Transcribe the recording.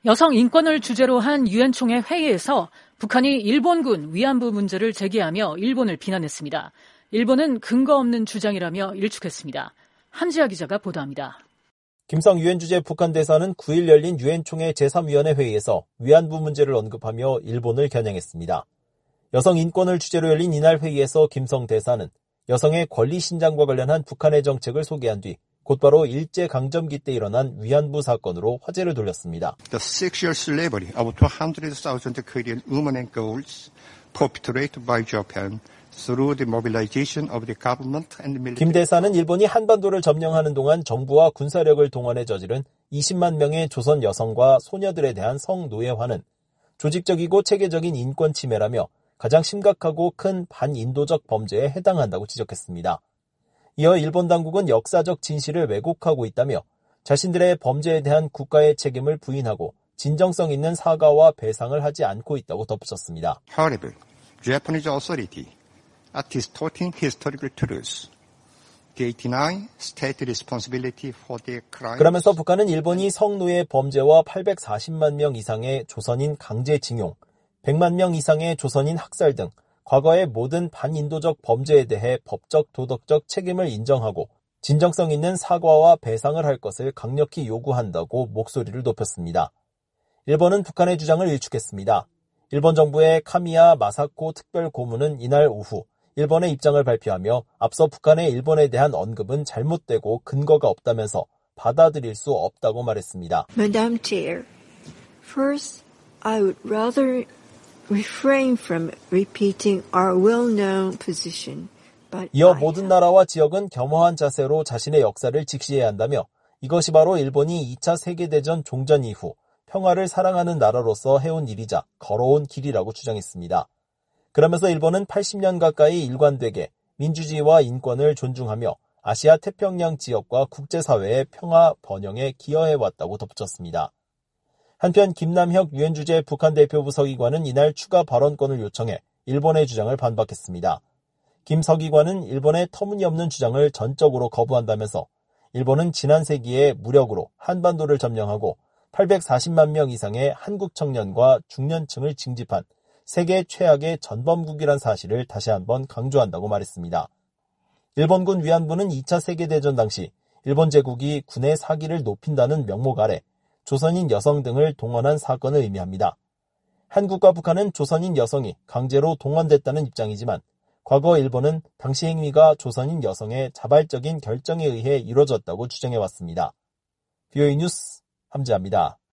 여성 인권을 주제로 한 유엔 총회 회의에서 북한이 일본군 위안부 문제를 제기하며 일본을 비난했습니다. 일본은 근거 없는 주장이라며 일축했습니다. 함지아 기자가 보도합니다. 김성 유엔 주재 북한 대사는 9일 열린 유엔 총회 제3위원회 회의에서 위안부 문제를 언급하며 일본을 겨냥했습니다. 여성 인권을 주제로 열린 이날 회의에서 김성 대사는 여성의 권리 신장과 관련한 북한의 정책을 소개한 뒤 곧바로 일제강점기 때 일어난 위안부 사건으로 화제를 돌렸습니다. The sexual slavery of 200,000 Korean women and girls perpetrated by Japan through the mobilization of the government and military. 김 대사는 일본이 한반도를 점령하는 동안 정부와 군사력을 동원해 저지른 20만 명의 조선 여성과 소녀들에 대한 성노예화는 조직적이고 체계적인 인권 침해라며 가장 심각하고 큰 반인도적 범죄에 해당한다고 지적했습니다. 이어 일본 당국은 역사적 진실을 왜곡하고 있다며 자신들의 범죄에 대한 국가의 책임을 부인하고 진정성 있는 사과와 배상을 하지 않고 있다고 덧붙였습니다. However, Japanese authority are distorting historical truths. They deny state responsibility for their crimes. 그러면서 북한은 일본이 성노예 범죄와 840만 명 이상의 조선인 강제징용, 100만 명 이상의 조선인 학살 등 과거의 모든 반인도적 범죄에 대해 법적 도덕적 책임을 인정하고 진정성 있는 사과와 배상을 할 것을 강력히 요구한다고 목소리를 높였습니다. 일본은 북한의 주장을 일축했습니다. 일본 정부의 카미야 마사코 특별고문은 이날 오후 일본의 입장을 발표하며 앞서 북한의 일본에 대한 언급은 잘못되고 근거가 없다면서 받아들일 수 없다고 말했습니다. Madam Chair, first I would rather refrain from repeating our well-known position. 이어 모든 나라와 지역은 겸허한 자세로 자신의 역사를 직시해야 한다며 이것이 바로 일본이 2차 세계대전 종전 이후 평화를 사랑하는 나라로서 해온 일이자 걸어온 길이라고 주장했습니다. 그러면서 일본은 80년 가까이 일관되게 민주주의와 인권을 존중하며 아시아 태평양 지역과 국제사회의 평화 번영에 기여해왔다고 덧붙였습니다. 한편 김남혁 유엔 주재 북한 대표부 서기관은 이날 추가 발언권을 요청해 일본의 주장을 반박했습니다. 김 서기관은 일본의 터무니없는 주장을 전적으로 거부한다면서 일본은 지난 세기에 무력으로 한반도를 점령하고 840만 명 이상의 한국 청년과 중년층을 징집한 세계 최악의 전범국이란 사실을 다시 한번 강조한다고 말했습니다. 일본군 위안부는 2차 세계대전 당시 일본 제국이 군의 사기를 높인다는 명목 아래 조선인 여성 등을 동원한 사건을 의미합니다. 한국과 북한은 조선인 여성이 강제로 동원됐다는 입장이지만 과거 일본은 당시 행위가 조선인 여성의 자발적인 결정에 의해 이루어졌다고 주장해왔습니다. VOA 뉴스 함지아입니다.